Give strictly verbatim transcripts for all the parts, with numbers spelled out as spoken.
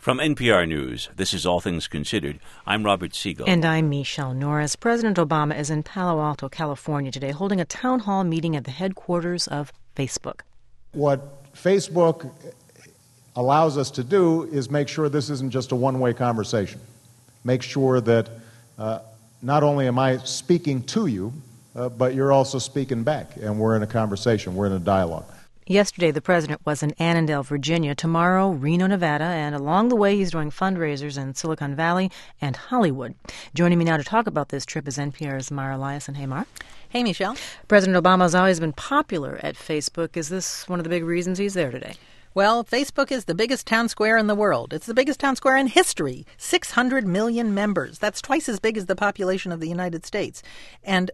From N P R News, this is All Things Considered. I'm Robert Siegel. And I'm Michelle Norris. President Obama is in Palo Alto, California today, holding a town hall meeting at the headquarters of Facebook. What Facebook allows us to do is make sure this isn't just a one-way conversation. Make sure that uh, not only am I speaking to you, uh, but you're also speaking back, and we're in a conversation, we're in a dialogue. Yesterday, the president was in Annandale, Virginia. Tomorrow, Reno, Nevada. And along the way, he's doing fundraisers in Silicon Valley and Hollywood. Joining me now to talk about this trip is N P R's Mara Liasson. Hey, Mara. Hey, Michelle. President Obama has always been popular at Facebook. Is this one of the big reasons he's there today? Well, Facebook is the biggest town square in the world. It's the biggest town square in history. six hundred million members. That's twice as big as the population of the United States. And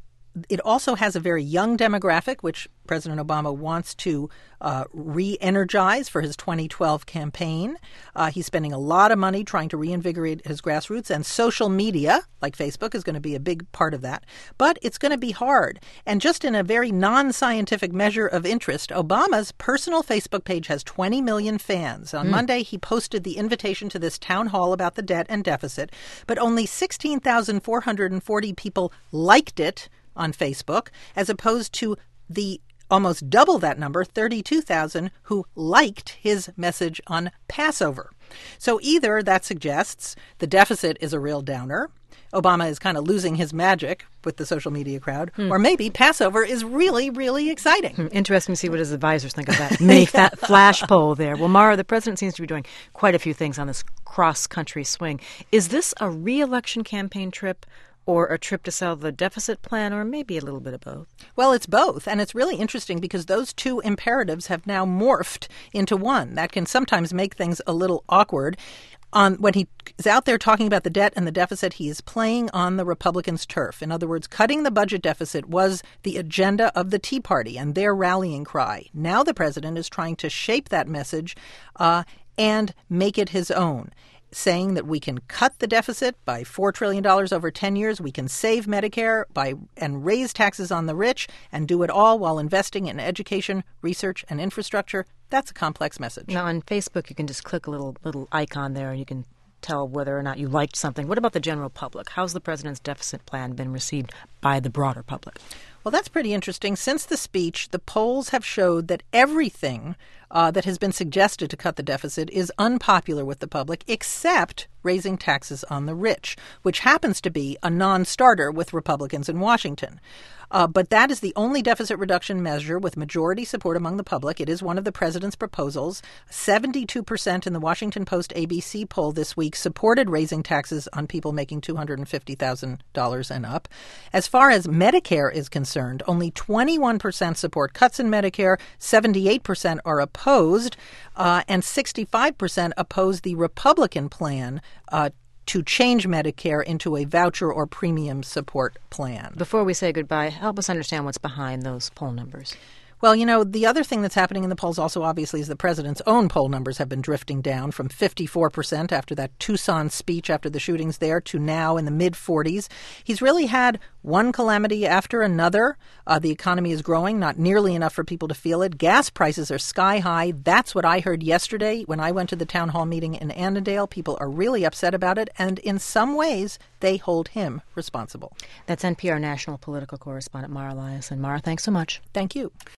it also has a very young demographic, which President Obama wants to uh, re-energize for his twenty twelve campaign. Uh, he's spending a lot of money trying to reinvigorate his grassroots, and social media, like Facebook, is going to be a big part of that. But it's going to be hard. And just in a very non-scientific measure of interest, Obama's personal Facebook page has twenty million fans. On mm. Monday, he posted the invitation to this town hall about the debt and deficit, but only sixteen thousand four hundred forty people liked it on Facebook, as opposed to the almost double that number, thirty-two thousand, who liked his message on Passover. So either that suggests the deficit is a real downer, Obama is kind of losing his magic with the social media crowd, hmm. or maybe Passover is really, really exciting. Hmm. Interesting to see what his advisors think of that mini yeah. fa- flash poll there. Well, Mara, the president seems to be doing quite a few things on this cross-country swing. Is this a re-election campaign trip, or a trip to sell the deficit plan, or maybe a little bit of both? Well, it's both. And it's really interesting because those two imperatives have now morphed into one. That can sometimes make things a little awkward. On, when he is out there talking about the debt and the deficit, he is playing on the Republicans' turf. In other words, cutting the budget deficit was the agenda of the Tea Party and their rallying cry. Now the president is trying to shape that message uh, and make it his own, saying that we can cut the deficit by four trillion dollars over ten years, we can save Medicare by and raise taxes on the rich, and do it all while investing in education, research, and infrastructure. That's a complex message. Now, on Facebook, you can just click a little little icon there, and you can tell whether or not you liked something. What about the general public? How's the president's deficit plan been received by the broader public? Well, that's pretty interesting. Since the speech, the polls have showed that everything uh, that has been suggested to cut the deficit is unpopular with the public, except raising taxes on the rich, which happens to be a non-starter with Republicans in Washington. Uh, but that is the only deficit reduction measure with majority support among the public. It is one of the president's proposals. seventy-two percent in the Washington Post A B C poll this week supported raising taxes on people making two hundred fifty thousand dollars and up. As far as Medicare is concerned, only twenty-one percent support cuts in Medicare, seventy-eight percent are opposed, uh, and sixty-five percent oppose the Republican plan uh, to change Medicare into a voucher or premium support plan. Before we say goodbye, help us understand what's behind those poll numbers. Well, you know, the other thing that's happening in the polls also obviously is the president's own poll numbers have been drifting down from fifty-four percent after that Tucson speech after the shootings there to now in the mid-forties. He's really had one calamity after another. Uh, the economy is growing, not nearly enough for people to feel it. Gas prices are sky high. That's what I heard yesterday when I went to the town hall meeting in Annandale. People are really upset about it, and in some ways, they hold him responsible. That's N P R national political correspondent Mara Liasson. Mara, thanks so much. Thank you.